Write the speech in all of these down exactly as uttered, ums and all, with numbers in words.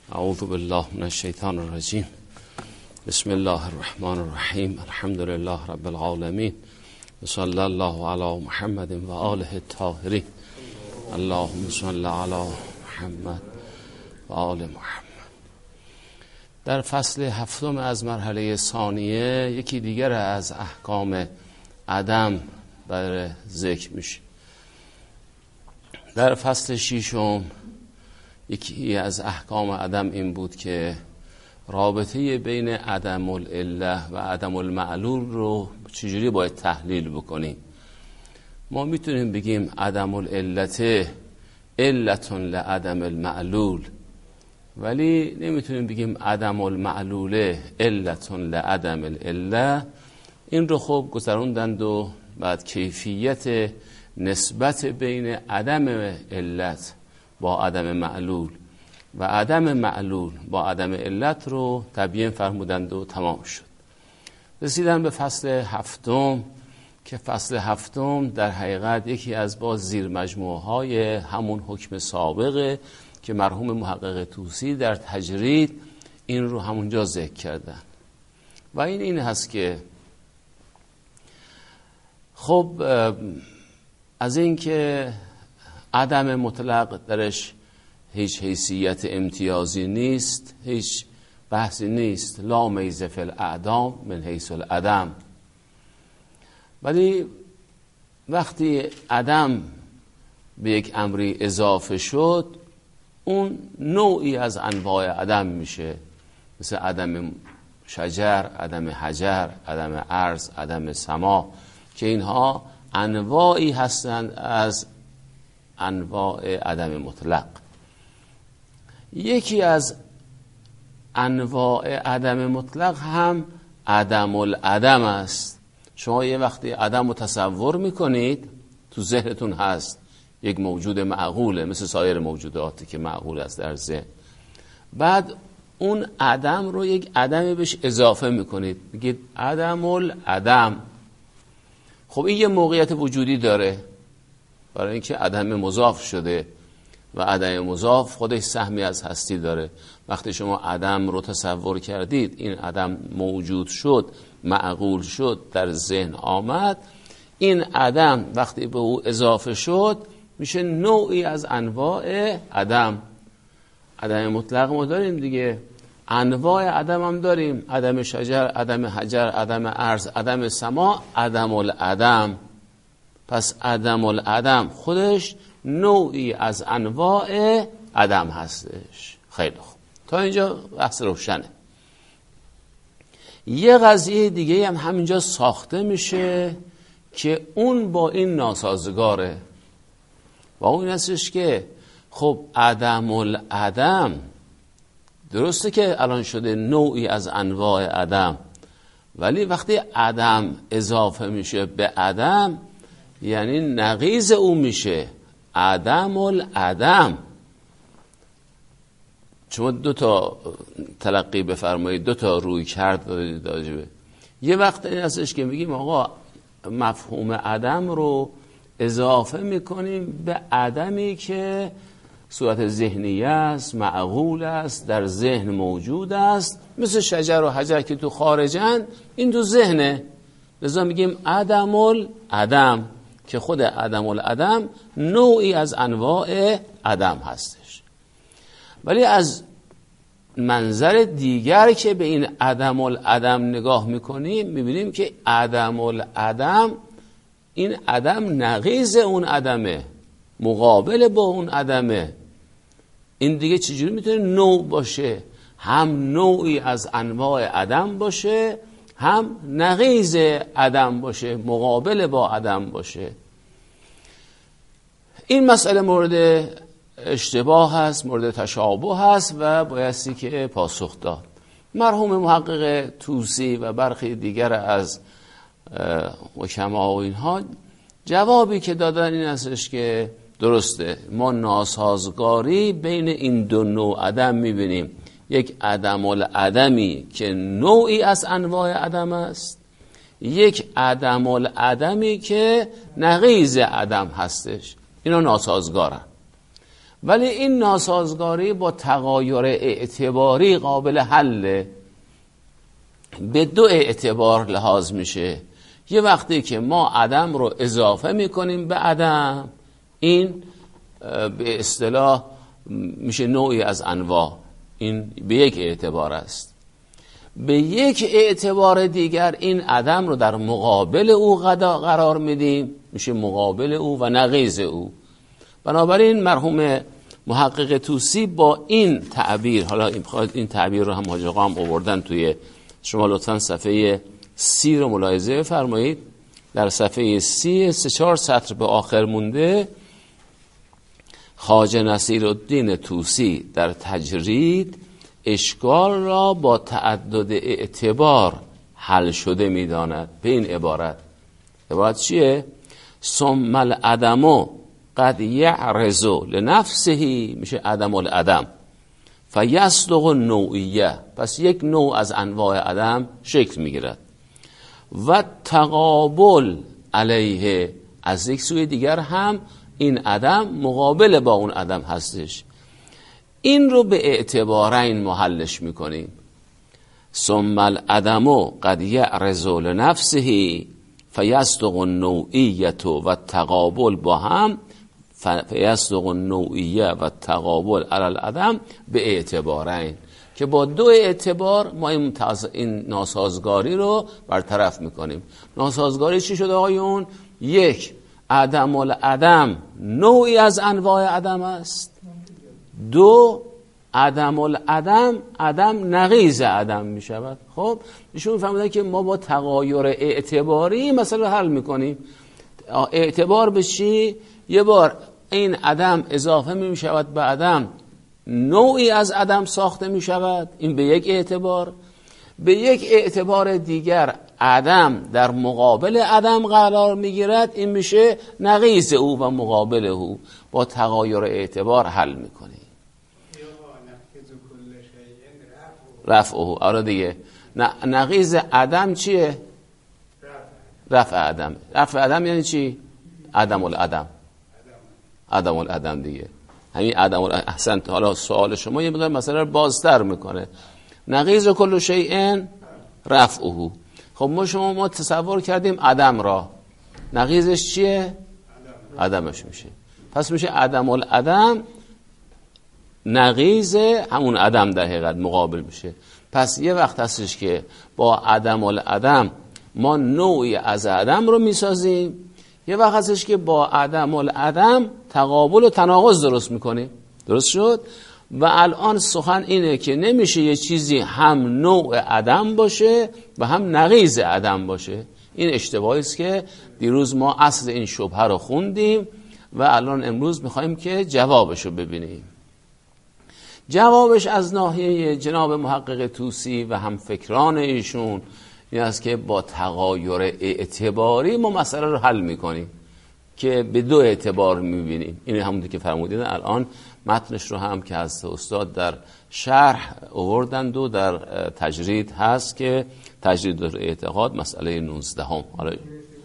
اعوذ بالله من الشیطان الرجیم. بسم الله الرحمن الرحیم. الحمد لله رب العالمین و صلی الله علی محمد و آله الطاهرین. اللهم صل علی محمد و آل محمد. در فصل هفتم از مرحله ثانیه یکی دیگر از احکام عدم بر ذکر میشه. در فصل ششم یکی از احکام عدم این بود که رابطه بین عدم العله و عدم المعلول رو چجوری باید تحلیل بکنیم. ما میتونیم بگیم عدم العلت علت لعدم المعلول، ولی نمیتونیم بگیم عدم المعلول علت لعدم العله. این رو خب گذروندند و بعد کیفیت نسبت بین عدم علت با عدم معلول و عدم معلول با عدم علت رو تبیین فرمودند و تمام شد. رسیدن به فصل هفتم که فصل هفتم در حقیقت یکی از باز زیر مجموعه های همون حکم سابقه که مرحوم محقق طوسی در تجرید این رو همونجا ذکر کردن و این این هست که خب از این که عدم مطلق درش هیچ حیثیت امتیازی نیست، هیچ بحثی نیست، لا میز فی الاعدام من حیث العدم. ولی وقتی عدم به یک امری اضافه شد اون نوعی از انواع عدم میشه، مثل عدم شجر، عدم حجر، عدم ارض، عدم سما، که اینها انواعی هستند از انواع عدم مطلق. یکی از انواع عدم مطلق هم عدم العدم است. شما یه وقتی عدم رو تصور میکنید تو ذهنتون هست، یک موجود معقوله مثل سایر موجوداتی که معقول است در ذهن، بعد اون عدم رو یک عدمی بهش اضافه میکنید، میگید عدم العدم. خب این یه موقعیت وجودی داره برای اینکه عدم مضاف شده و عدم مضاف خودش سهمی از هستی داره. وقتی شما عدم رو تصور کردید، این عدم موجود شد، معقول شد، در ذهن آمد، این عدم وقتی به او اضافه شد میشه نوعی از انواع عدم. عدم مطلق ما داریم دیگه، انواع عدم هم داریم، عدم شجر، عدم حجر، عدم ارض، عدم سما، عدم العدم. پس عدم العدم خودش نوعی از انواع عدم هستش. خیلی خوب، تا اینجا بحث روشنه. یه قضیه دیگه هم همینجا ساخته میشه که اون با این ناسازگاره و اون هستش که خب عدم العدم درسته که الان شده نوعی از انواع عدم، ولی وقتی عدم اضافه میشه به عدم یعنی نقیض او میشه عدم العدم. شما دو تا تلقی بفرمایید، دو تا روی کرد داجبه. یه وقت این هستش که میگیم آقا مفهوم عدم رو اضافه میکنیم به عدمی که صورت ذهنی است، معقول است، در ذهن موجود است، مثل شجر و حجر که تو خارجن، این تو ذهنه، لذا میگیم عدم العدم، که خود عدم العدم نوعی از انواع عدم هستش. ولی از منظر دیگر که به این عدم العدم نگاه میکنیم میبینیم که عدم العدم این عدم نقیض اون عدمه، مقابل با اون عدمه. این دیگه چجوری میتونه نوع باشه؟ هم نوعی از انواع عدم باشه، هم نقیض عدم باشه، مقابل با عدم باشه. این مسئله مورد اشتباه هست، مورد تشابه هست و بایستی که پاسخ داد. مرحوم محقق طوسی و برخی دیگر از حکما و اینها جوابی که دادن این هستش که درسته، ما ناسازگاری بین این دو نوع عدم میبینیم. یک عدم العدمی که نوعی از انواع عدم است، یک عدم العدمی که نقیض عدم هستش. اینا ناسازگارن. ولی این ناسازگاری با تغایر اعتباری قابل حله. به دو اعتبار لحاظ میشه. یه وقتی که ما عدم رو اضافه میکنیم به عدم، این به اصطلاح میشه نوعی از انواع، این به یک اعتبار است. به یک اعتبار دیگر این عدم رو در مقابل او قرار میدیم، میشه مقابل او و نقیض او. بنابراین مرحوم محقق طوسی با این تعبیر، حالا این تعبیر رو هم حاجی آقا هم آوردن توی، شما لطفاً صفحه سی رو ملاحظه فرمایید. در صفحه سی سه چهار سطر به آخر مونده، خواجه نصیرالدین طوسی در تجرید اشکال را با تعدد اعتبار حل شده می‌داند. به این عبارت، عبارت چیه؟ ثم العدم قد یعرض لنفسه، میشه عدم العدم، فیصدق النوعیه، پس یک نوع از انواع عدم شکل میگیرد. و تقابل علیه، از یک سوی دیگر هم این عدم مقابل با اون عدم هستش. این رو به اعتبارین محلش میکنیم. ثم العدم قد یعرض لنفسه فیصدق النوعیه و تقابل با هم، فیصدق النوعیه و تقابل علی العدم به اعتبارین، که با دو اعتبار ما این, این ناسازگاری رو برطرف میکنیم. ناسازگاری چی شد آقایون؟ یک، عدم العدم نوعی از انواع عدم است. دو، عدم العدم عدم نقیض عدم می شود. خب ایشون فهمیدن که ما با تغایر اعتباری مسئله حل میکنیم. اعتبار به چی؟ یه بار این عدم اضافه می شود به عدم، نوعی از عدم ساخته می شود، این به یک اعتبار. به یک اعتبار دیگر عدم در مقابل عدم قرار می گیرد، این میشه نقیض او و مقابل او. با تغایر اعتبار حل می کنیم. رفعه، آره دیگه. نقیض عدم چیه؟ رفع عدم. رفع عدم یعنی چی؟ عدم العدم. عدم العدم دیگه، همین عدم العدم. احسن. حالا سوال شما یه مقدار مسئله رو بازتر میکنه. نقیض کل شیء رفعه. خب ما شما ما تصور کردیم عدم را، نقیضش چیه؟ عدمش میشه. پس میشه عدم العدم نقیض همون عدم در حقیقت مقابل میشه. پس یه وقت هستش که با عدم العدم ما نوعی از عدم رو میسازیم، یه وقت هستش که با عدم العدم تقابل و تناقض درست میکنیم. درست شد؟ و الان سخن اینه که نمیشه یه چیزی هم نوع عدم باشه و هم نقیض عدم باشه. این اشتباهی است که دیروز ما اصل این شبهه رو خوندیم و الان امروز میخوایم که جوابش رو ببینیم. جوابش از ناحیه جناب محقق طوسی و هم فکران ایشون این است که با تغایر اعتباری ما مسئله رو حل میکنیم که به دو اعتبار میبینیم. این همونطور که فرمودید الان متنش رو هم که از استاد در شرح آوردند و در تجرید هست که تجرید اعتقاد مسئله نوزده هم. حالا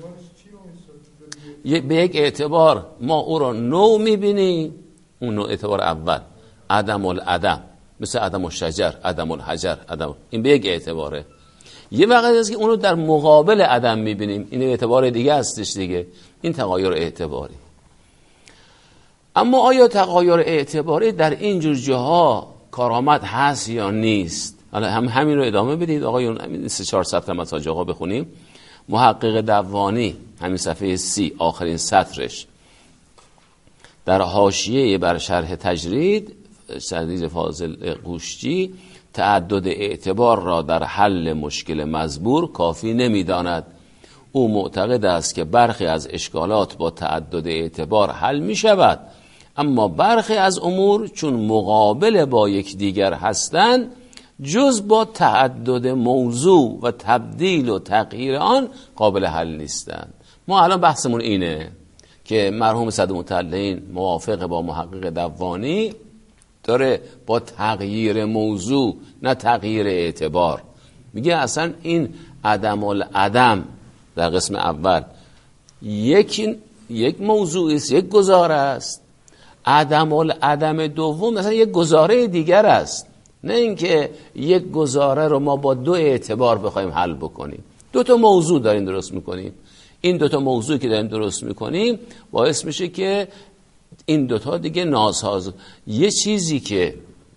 به یک اعتبار ما او رو نوع میبینیم، اون نوع اعتبار اول عدم العدم، مثل عدم الشجر، عدم الحجر، عدم، این به یک اعتباره. یه وقت هست که اونو در مقابل عدم میبینیم، این اعتبار دیگه هستش دیگه، این تغایر اعتباری. اما آیا تغایر اعتباری در این جور جاها کارآمد هست یا نیست؟ حالا هم همین رو ادامه بدید آقایون. همین سه چهار سطر مساج آقا بخونیم. محقق دوانی همین صفحه سی آخرین سطرش در حاشیه بر شرح تجرید سعدی فاضل قوشجی تعدد اعتبار را در حل مشکل مزبور کافی نمی‌داند. او معتقد است که برخی از اشکالات با تعدد اعتبار حل می شود، اما برخی از امور چون مقابل با یکدیگر هستند جز با تعدد موضوع و تبدیل و تغییر آن قابل حل نیستند. ما الان بحثمون اینه که مرحوم صدرمطلعین موافق با محقق دوانی داره با تغییر موضوع نه تغییر اعتبار. میگه اصلا این عدم العدم در قسم اول یک یک موضوع است، یک گزاره است، عدم العدم دوم مثلا یک گزاره دیگر است، نه اینکه یک گزاره رو ما با دو اعتبار بخوایم حل بکنیم. دو تا موضوع داریم درست میکنیم، این دو تا موضوعی که داریم درست میکنیم باعث میشه که این دو تا دیگه ناساز، یه چیزی که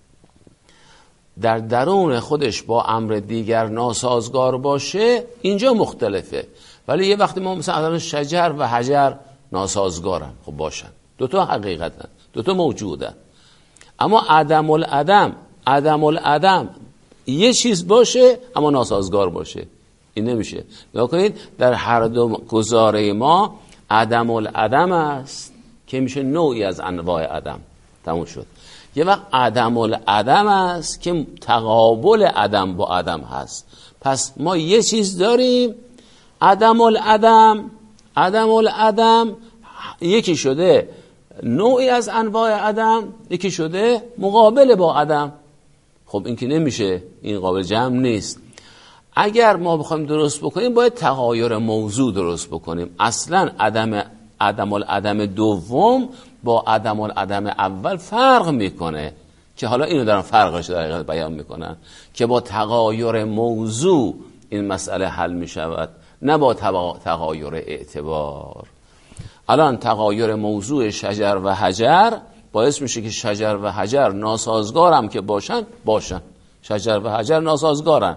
در درون خودش با امر دیگر ناسازگار باشه اینجا مختلفه، ولی یه وقتی ما مثلا شجر و حجر ناسازگارن، خب باشن، دوتا حقیقتن، دوتا موجودن. اما عدم العدم، عدم العدم یه چیز باشه اما ناسازگار باشه، این نمیشه. نگاه کنید در هر دو گزاره ما عدم العدم است که میشه نوعی از انواع عدم، تموم شد. یه وقت عدم العدم است که تقابل عدم با عدم هست. پس ما یه چیز داریم عدم العدم، عدم العدم یکی شده نوعی از انواع عدم، یکی شده مقابل با عدم. خب این که نمیشه، این قابل جمع نیست. اگر ما بخوایم درست بکنیم باید تغایر موضوع درست بکنیم. اصلا عدم عدم العدم دوم با عدم العدم اول فرق میکنه، که حالا اینو دارن فرقش در حقیقت بیان میکنن که با تغایر موضوع این مسئله حل میشود، نه با تغایر اعتبار. الان تغایر موضوع شجر و حجر باعث میشه که شجر و حجر ناسازگارم که باشن باشن شجر و حجر ناسازگارن.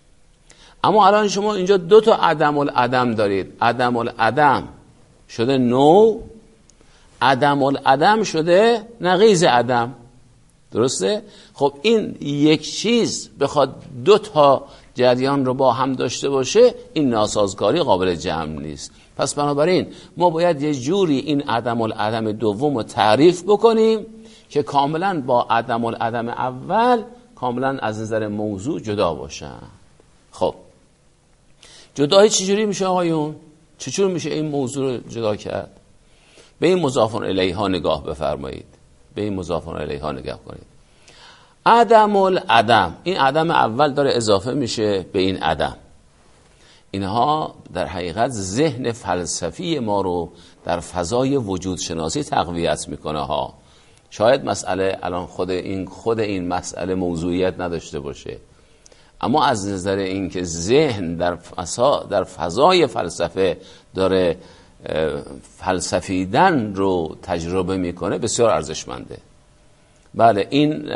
اما الان شما اینجا دو تا عدم العدم دارید، عدم العدم شده نوع، عدم العدم شده نقیض عدم، درسته؟ خب این یک چیز بخواد دو تا جریان رو با هم داشته باشه، این ناسازگاری قابل جمع نیست. پس بنابراین ما باید یه جوری این عدم العدم دوم رو تعریف بکنیم که کاملا با عدم العدم اول کاملا از نظر موضوع جدا باشن. خب جدایی چجوری میشه آقایون؟ چجور میشه این موضوع رو جدا کرد؟ به این مضاف الیه ها نگاه بفرمایید، به این مضاف الیه ها نگاه کنید. عدم العدم، این عدم اول داره اضافه میشه به این عدم. اینها در حقیقت ذهن فلسفی ما رو در فضای وجود شناسی تقویت میکنه ها. شاید مسئله الان خود این خود این مسئله موضوعیت نداشته باشه، اما از نظر این که ذهن در فضا در فضای فلسفه داره فلسفیدن رو تجربه میکنه، بسیار ارزشمنده. بله این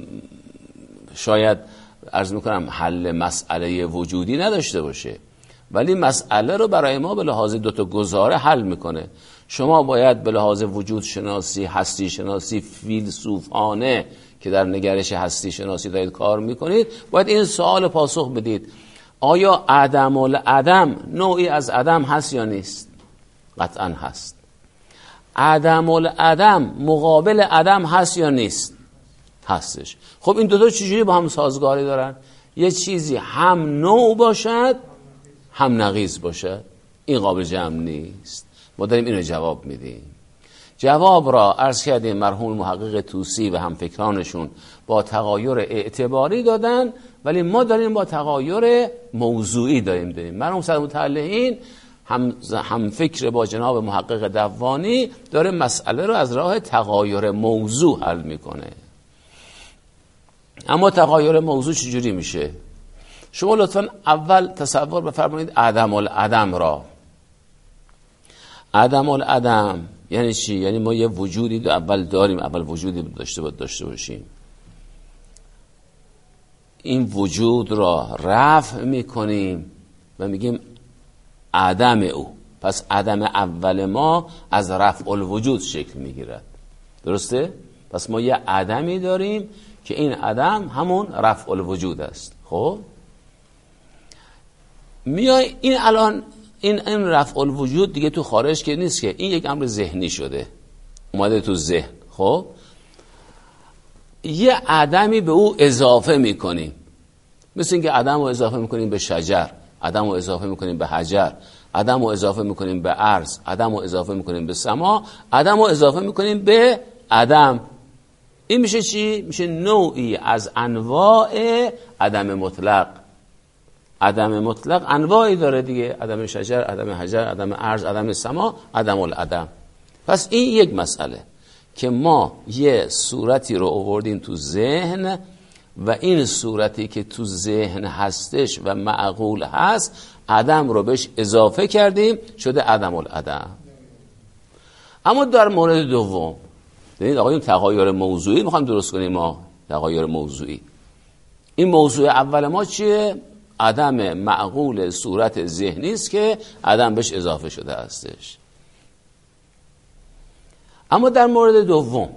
شاید عرض میکنم حل مسئله وجودی نداشته باشه، ولی مسئله رو برای ما به لحاظ دوتا گزاره حل میکنه. شما باید به لحاظ وجود شناسی، هستی شناسی، فیلسوفانه که در نگرش هستی شناسی دارید کار میکنید، باید این سوال پاسخ بدید: آیا عدم العدم نوعی از عدم هست یا نیست؟ قطعا هست. عدم العدم مقابل عدم هست یا نیست؟ هستش. خب این دو تا چجوری با هم سازگاری دارن؟ یه چیزی هم نوع باشد هم نقیض باشد، این قابل جمع نیست. ما داریم اینو جواب میدیم. جواب را عرض کردیم مرحوم محقق طوسی و همفکرانشون با تغایر اعتباری دادن، ولی ما داریم با تغایر موضوعی داریم داریم. مرحوم صدر متعلقین هم هم فکر با جناب محقق دوانی داره مسئله رو از راه تغایر موضوع حل میکنه. اما تغایر موضوع چجوری میشه؟ شما لطفا اول تصور بفرمایید عدم العدم را. عدم العدم یعنی چی؟ یعنی ما یه وجودی دو اول داریم، اول وجودی داشته باید داشته باشیم. این وجود را رفع میکنیم و میگیم عدم او. پس عدم اول ما از رفع الوجود شکل میگیرد، درسته؟ پس ما یه عدمی داریم که این عدم همون رفع الوجود است. خب میای این الان این این رفع الوجود دیگه تو خارج که نیست، که این یک امر ذهنی شده، اومده تو ذهن. خب یه عدمی به او اضافه میکنیم، مثل اینکه عدم رو اضافه میکنیم به شجر، عدم رو اضافه میکنیم به حجر، عدم رو اضافه میکنیم به ارض، عدم رو اضافه میکنیم به سما، عدم رو اضافه میکنیم به عدم. این میشه چی؟ میشه نوعی از انواع عدم مطلق. عدم مطلق انواعی داره دیگه، عدم شجر، عدم حجر، عدم ارض، عدم سما، عدم العدم. پس این یک مسئله که ما یه صورتی رو آوردیم تو ذهن و این صورتی که تو ذهن هستش و معقول هست عدم رو بهش اضافه کردیم شده عدم العدم. اما در مورد دوم ببینید آقایون تغایر موضوعی میخوایم درست کنیم. ما تغایر موضوعی، این موضوع اول ما چیه؟ عدم معقول صورت ذهنی است که عدم بهش اضافه شده هستش. اما در مورد دوم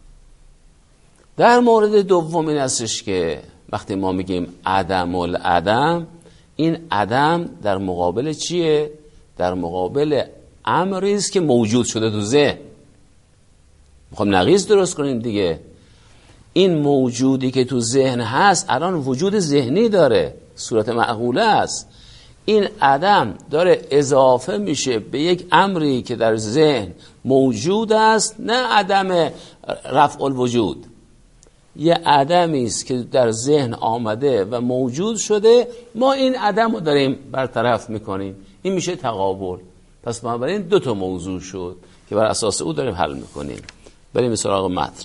در مورد دوم این هستش که وقتی ما میگیم عدم العدم، این عدم در مقابل چیه؟ در مقابل امری است که موجود شده تو ذهن. میخوام نقیض درست کنیم دیگه. این موجودی که تو ذهن هست الان وجود ذهنی داره، صورت معقوله است. این عدم داره اضافه میشه به یک امری که در ذهن موجود است، نه عدم رفع الوجود. یه عدمی است که در ذهن آمده و موجود شده، ما این عدم رو داریم برطرف میکنیم. این میشه تقابل. پس بنابراین دو تا موضوع شد که بر اساس او داریم حل میکنیم. بریم به سراغ متن.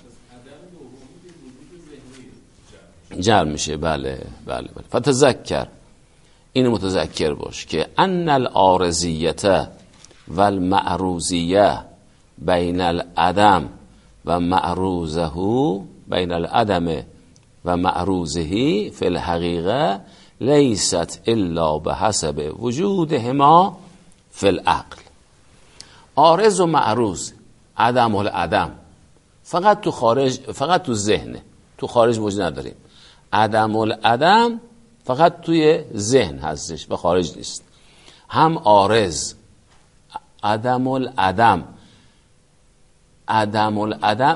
جمع میشه. بله بله بله. فتذکر، این متذکر باش که ان العارضیه و المعروضیه بین العدم و معروضه، بین العدم و معروضه فی الحقیقه لیست الا بحسب وجودهما فی العقل. عارض و معروض، عدم العدم فقط تو خارج، فقط تو ذهنه، تو خارج وجود نداریم. عدم العدم فقط توی ذهن هستش و خارج نیست. هم عارض، عدم العدم، عدم العدم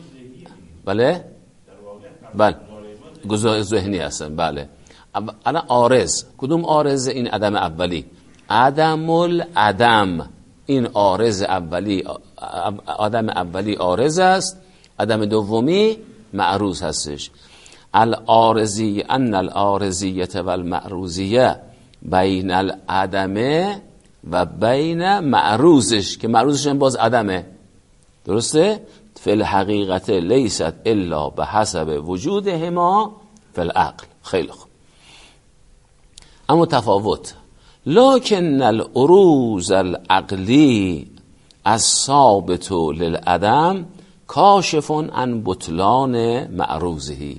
بله بله گذار ذهنی هستن. بله الان عارض، کدوم عارض؟ این عدم اولی. عدم العدم این عارض اولی، عدم اولی عارض است، عدم دومی معروض هستش. العارضی ان العارضیه و المعروضیه بین العدم و بین معروضش، که معروضش هم باز عدمه، درسته؟ فی الحقیقت لیست الا بحسب وجودهما فی العقل. خیلی خوب. اما تفاوت، لکن العروض العقلی الثابت للعدم کاشف عن بطلان معروضه.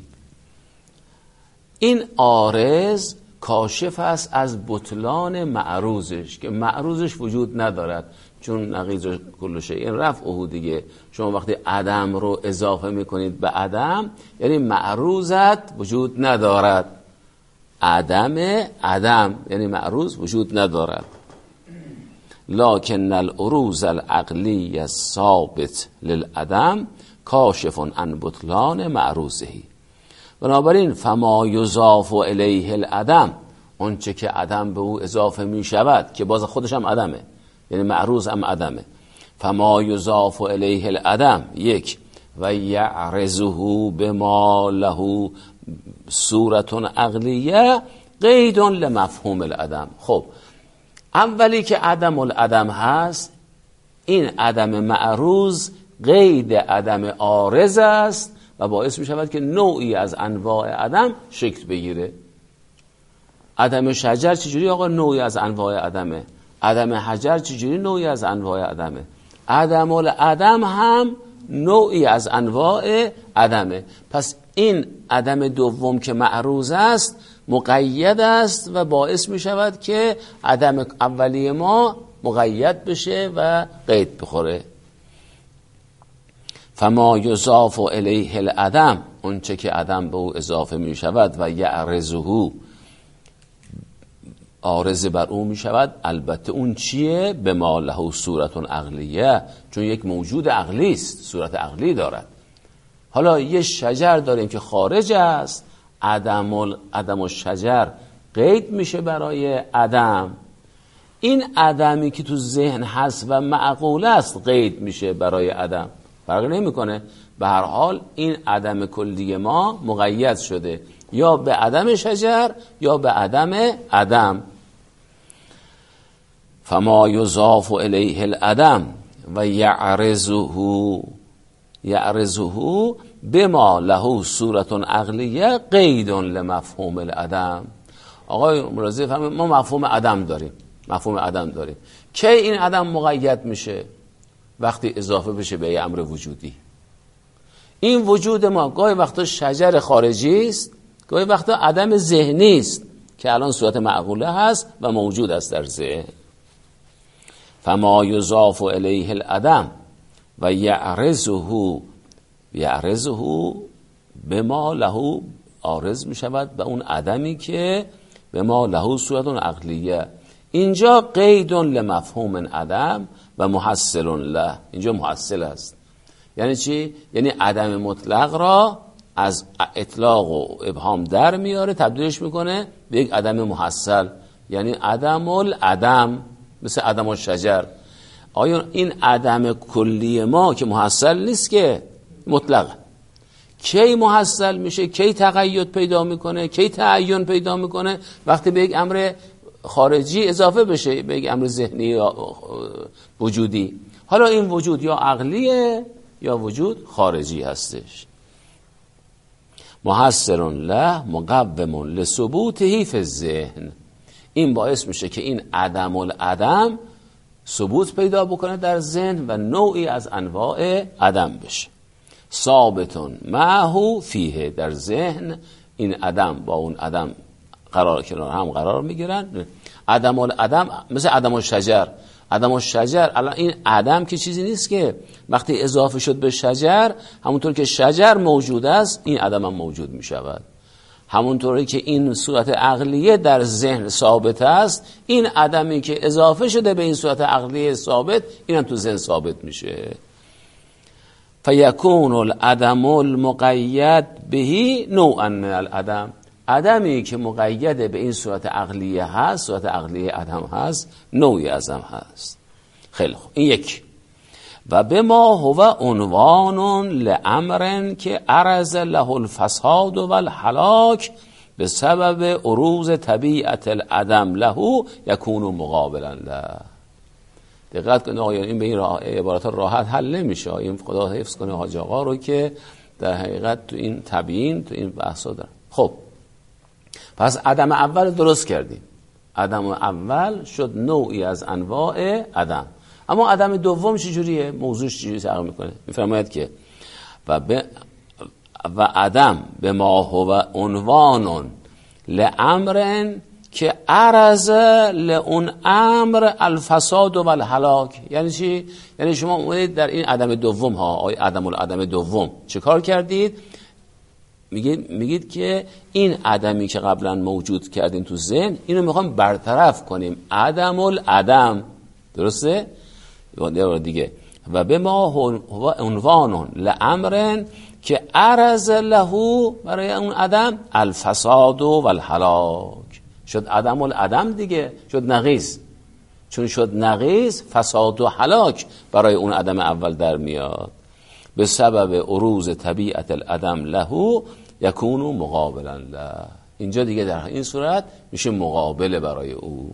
این عارض کاشف است از بطلان معروضش، که معروضش وجود ندارد، چون نقیض کل شیء این رفعه دیگه. شما وقتی عدم رو اضافه میکنید به عدم، یعنی معروضت وجود ندارد. عدم عدم یعنی معروض وجود ندارد. لکن العروض العقلی الثابت للعدم کاشف عن بطلان معروضه. بنابراین فما یضاف الیه العدم، اون چه که عدم به او اضافه می شود که باز خودش هم عدمه، یعنی معروض هم عدمه. فما یضاف الیه العدم یک، و یعرضه بما له صورت عقلیه قید لمفهوم العدم. خب اولی که عدم العدم هست، این عدم معروض قید عدم عارض است و باعث می شود که نوعی از انواع عدم شکل بگیره. عدم شجر چجوری آقا نوعی از انواع عدمه؟ عدم حجر چجوری نوعی از انواع عدمه؟ عدم العدم هم نوعی از انواع عدمه. پس این عدم دوم که معروض است مقید است و باعث می شود که عدم اولی ما مقید بشه و قید بخوره. فما یضاف الیه العدم، اون چه که عدم به او اضافه می شود، و یعرضه عارض بر او می شود، البته اون چیه؟ به ما له صورت عقلیه، چون یک موجود عقلی است، صورت عقلی دارد. حالا یه شجر داریم که خارج است، عدم ال... عدم الشجر قید میشه برای عدم. این عدمی که تو ذهن هست و معقول است قید میشه برای عدم، فرق نمیکنه. به هر حال این عدم کلی ما مقید شده یا به عدم شجر یا به عدم عدم. فما یضاف الیه العدم و یعرضه یعرضه بما له صورت عقلیه قید لمفهوم العدم. آقای مرازی فهمید ما مفهوم عدم داریم، مفهوم عدم داریم. کی این عدم مقید میشه؟ وقتی اضافه بشه به یه امر وجودی. این وجود ما گاهی وقتا شجر خارجی است، گاهی وقتا عدم ذهنی است که الان صورت معقوله هست و موجود است در ذهن. فما یضاف الیه العدم و یعرضه یعرضه بما له عارض می شود به اون عدمی که بما له صورت عقلیه. اینجا قید لمفهوم عدم و محصل له، اینجا محصل است. یعنی چی؟ یعنی عدم مطلق را از اطلاق و ابهام در میاره، تبدیلش میکنه به یک عدم محصل، یعنی عدم العدم، مثل عدم الشجر. آیا این عدم کلی ما که محصل نیست که مطلق، کی محصل میشه؟ کی تقید پیدا میکنه؟ کی تعین پیدا میکنه؟ وقتی به یک امر خارجی اضافه بشه به یک امر ذهنی یا وجودی. حالا این وجود یا عقلیه یا وجود خارجی هستش. محصل له مقوم لثبوته فی الذهن. این باعث میشه که این عدم العدم ثبوت پیدا بکنه در ذهن و نوعی از انواع عدم بشه. ثابتون معه فیه، در ذهن این عدم با اون عدم قرار کنار هم قرار میگیرن. عدم العدم مثل عدم الشجر. عدم الشجر الان این عدم که چیزی نیست که وقتی اضافه شد به شجر، همونطور که شجر موجود است این عدم هم موجود می شود. همونطوری که این صورت عقلیه در ذهن ثابت است، این عدمی که اضافه شده به این صورت عقلیه ثابت این هم تو ذهن ثابت میشه. فیکون العدم المقید بهی نوعا من العدم. عدمی که مقید به این صورت عقلیه هست، صورت عقلیه عدم هست، نوعی عدم هست. خیلی خوب، این یک. و به ما هو عنوان لامر که عرض له الفساد و الهلاک به سبب عروض طبیعت العدم له یکون مقابلا له. دقت کنید آقایان، این به این عبارات راحت حل نمیشه. این خدا حفظ کنه حاج آقا رو که در حقیقت تو این تبیین تو این بحثا دارن. خب پس عدم اول درست کردیم. عدم اول شد نوعی از انواع عدم. اما عدم دوم چجوریه؟ موضوعش چجوری تغییر میکنه؟ میفرماید که و به و عدم به ما هو عنوان لامر که عرض لون امر الفساد و الهلاک. یعنی چی؟ یعنی شما اومدید در این عدم دوم ها، آی عدم العدم دوم چه کار کردید؟ میگید میگید که این عدمی که قبلا موجود کردین تو ذهن، اینو میخوام برطرف کنیم، عدم العدم. درسته؟ دیگه و به ما هو عنوان لامر که عرض له، برای اون عدم الفساد و الهلاک. شد عدم العدم دیگه، شد نقیض. چون شد نقیض، فساد و هلاک برای اون عدم اول در میاد. به سبب عروض طبیعت العدم له یکون مقابلا له. اینجا دیگه در این صورت میشه مقابله برای او.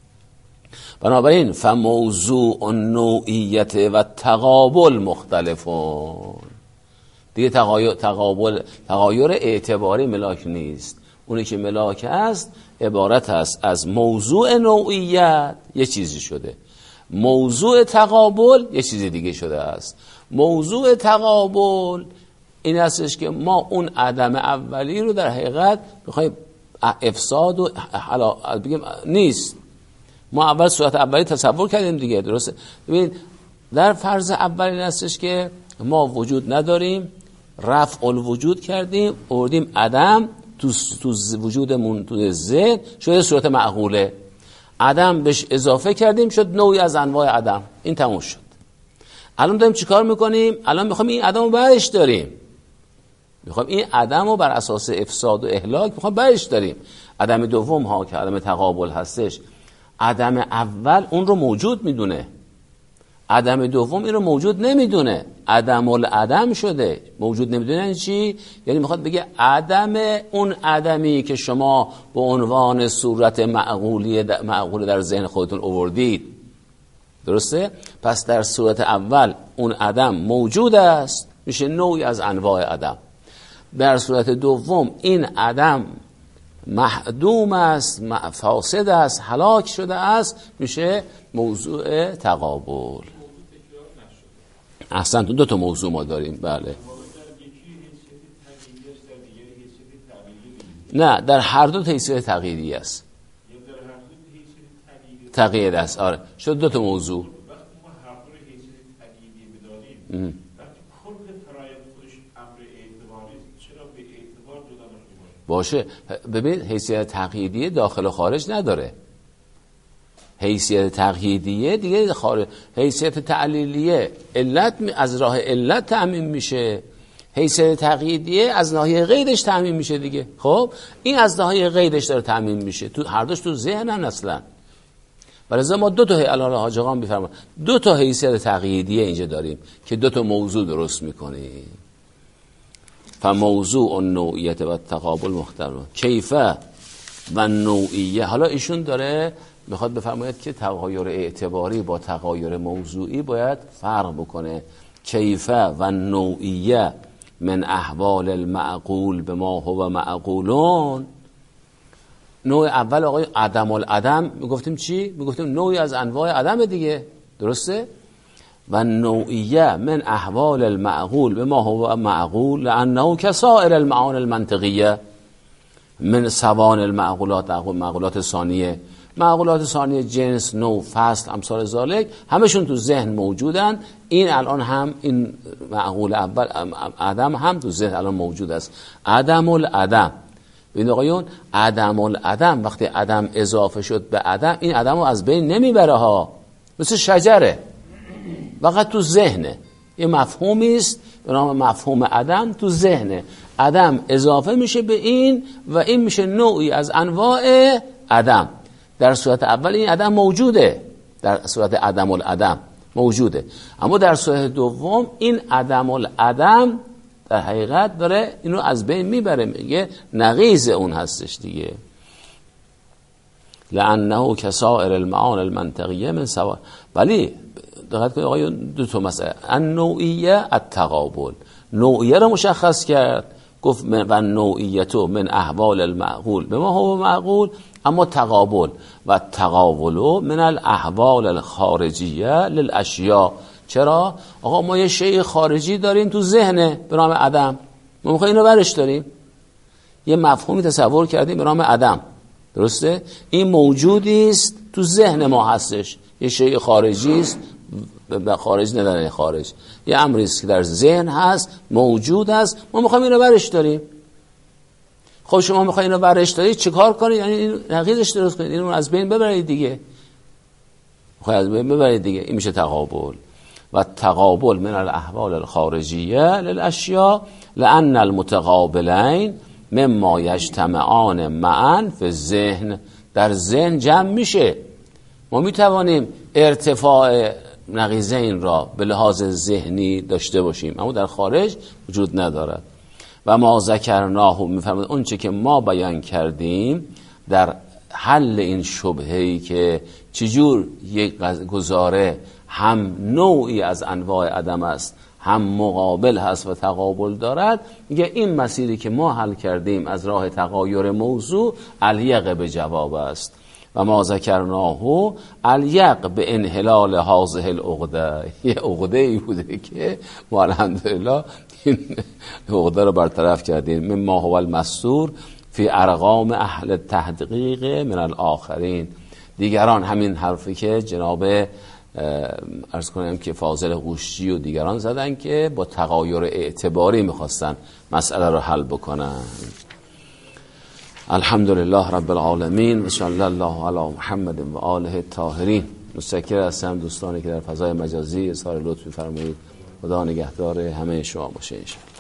بنابراین فموضوع النوعیت و تقابل مختلفون. دیگه تغایر تقابل تغایر اعتباری ملاک نیست. اونی که ملاک است عبارت است از موضوع نوعیت یه چیزی شده، موضوع تقابل یه چیزی دیگه شده است. موضوع تقابل این هستش که ما اون عدم اولی رو در حقیقت بخوایم افساد و حلا بگیم نیست. ما اول صورت اولی تصور کردیم دیگه، درسته؟ ببین در فرض اول این هستش که ما وجود نداریم، رفع الوجود کردیم، آوردیم عدم تو تو وجودمون تو ذهن شده صورت معقوله. عدم بهش اضافه کردیم شد نوعی از انواع عدم. این تموم شد. الان داریم چیکار میکنیم؟ الان میخوایم این عدم رو برش داریم. میخوایم این عدم رو بر اساس افساد و اهلاک میخوایم برش داریم. عدم دوم ها که عدم تقابل هستش، عدم اول اون رو موجود میدونه، عدم دوم این رو موجود نمیدونه، عدم العدم شده. موجود نمیدونه یعنی چی؟ یعنی میخواد بگه عدم اون عدمی که شما به عنوان صورت معقولی معقول در ذهن خودتون آوردید، درسته؟ پس در صورت اول اون عدم موجود است، میشه نوعی از انواع عدم. در صورت دوم این عدم محدوم است، فاسد است، هلاک شده است، میشه موضوع تقابل. احسن تو دو تا موضوع ما داریم. بله نه، در هر دو حیثیت تغییری است. تغییر است. آره شد دو تا موضوع. ام. باشه ببین حیثیت تقییدیه داخل و خارج نداره. حیثیت تقییدیه دیگه خارج. حیثیت تعلیلیه علت از راه علت تأمین میشه، حیثیت تقییدیه از ناحیه قیدش تأمین میشه دیگه. خب این از ناحیه قیدش داره تأمین میشه، تو هر دوش تو ذهنن اصلا. برای ما دو تا الان حاج آقا میفرمان دو تا حیثیت تقییدیه اینجا داریم که دو تا موضوع درست میکنیم. فموضوع النوعیت و تقابل محترم کیفه و نوعیه. حالا ایشون داره میخواد بفرماید که تغایر اعتباری با تغایر موضوعی باید فرق بکنه. کیفه و نوعیه من احوال المعقول به ما هو معقولون. نوع اول آقای عدم العدم میگفتیم چی؟ میگفتیم نوعی از انواع عدم دیگه، درسته؟ و نوعیه من احوال المعقول به ما هو معقول لانه کسائر المعان المنطقیه من سوان المعقولات. معقولات ثانیه، معقولات ثانیه جنس، نوع، فصل، امثال ذالک همشون تو ذهن موجودن. این الان هم این معقول اول عدم هم تو ذهن الان موجود است. عدم العدم ببین آقایون، عدم العدم وقتی عدم اضافه شد به عدم این عدم رو از بین نمیبره ها، مثل شجره فقط تو ذهنه. یه مفهومی است به نام مفهوم عدم، تو ذهنه. عدم اضافه میشه به این و این میشه نوعی از انواع عدم. در صورت اول این عدم موجوده، در صورت عدم العدم موجوده، اما در صورت دوم این عدم العدم در حقیقت داره اینو از بین میبره، میگه نقیض اون هستش دیگه. لانه کسائر المعان المنطقیه من سوا. ولی دقت کنید آقایون دو تا مسئله. النوعیه التقابل، نوعیه رو مشخص کرد، گفت و نوعیتو من احوال المعقول به ما هو معقول، اما تقابل و تقابلو من الاحوال الخارجیه للاشیاء. چرا؟ آقا ما یه شیء خارجی داریم تو ذهنه به نام عدم، ما میخوایم اینو برش داریم، یه مفهومی تصور کردیم به نام عدم، درسته؟ این موجودی است تو ذهن ما هستش، یه شیء خارجی است، به خارج نداره، خارج یه امری است که در ذهن هست، موجود است، ما میخوایم اینو برش داریم. خب شما میخواین اینو برش دارید چیکار کنید؟ یعنی این نقیضش درست کنید، اینو از بین ببرید دیگه، میخواید از بین ببرید دیگه. این میشه تقابل. و تقابل من الاحوال الخارجیه للاشیاء لان المتقابلین مما یجتمعان معا فی الذهن. در ذهن جمع میشه، ما میتوانیم ارتفاع نقیضین را به لحاظ ذهنی داشته باشیم، اما در خارج وجود ندارد. و ما ذکرناه، میفرماید اون چه که ما بیان کردیم در حل این شبهه‌ای که چجور یک گزاره هم نوعی از انواع عدم است، هم مقابل هست و تقابل دارد، میگه این مسیری که ما حل کردیم از راه تغایر موضوع الیق به جواب است. و ما ذکرناه الیق به انحلال هذه العقده. یه عقده ای بوده که ما الحمدلله این عقده رو برطرف کردیم. مما هو المستور فی ارقام اهل تحقیق من الاخرین. دیگران همین حرفی که جناب عرض کنم که فاضل قوشی و دیگران زدن که با تغایر اعتباری میخواستن مسئله رو حل بکنن. الحمدلله رب العالمین و صلی الله علی محمد و آله الطاهرین. متشکر هستم دوستانی که در فضای مجازی اظهار لطف فرمایید. خدا نگهدار همه شما باشه انشاءالله.